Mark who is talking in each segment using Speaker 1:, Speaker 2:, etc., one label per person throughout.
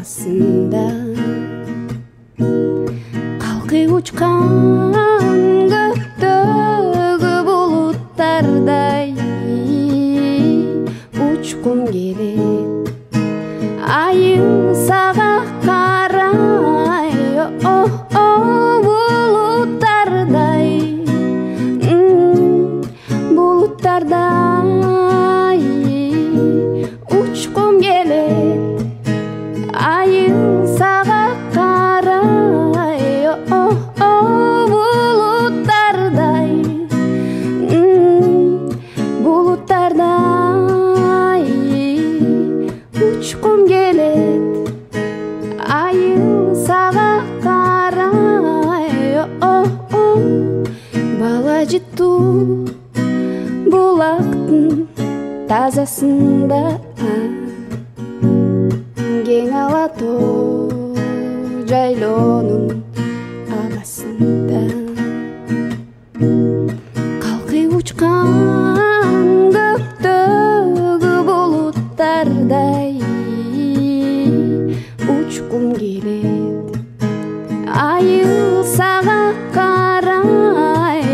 Speaker 1: арасында қалқи учкан көктөгү булуттардай учкум келет айың сага карай булуттардай булуттардай учкум келет айың сага карай булуттардай булуттардай учкум келет айың сага карай бала жыттуу булактын тазасында кең ала тоо жайлоонун абасында калкый учкан көктөгү булуттардай учкум келет айың сага карай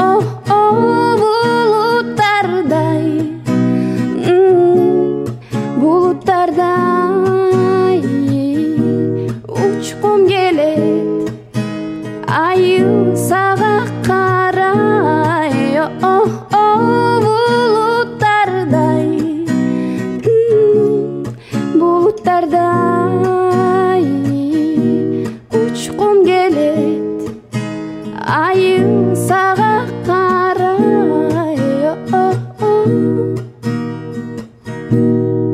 Speaker 1: булуттардай булуттардай учкум келет айың сага карай булуттардай булуттардай учкум келет айың сага карай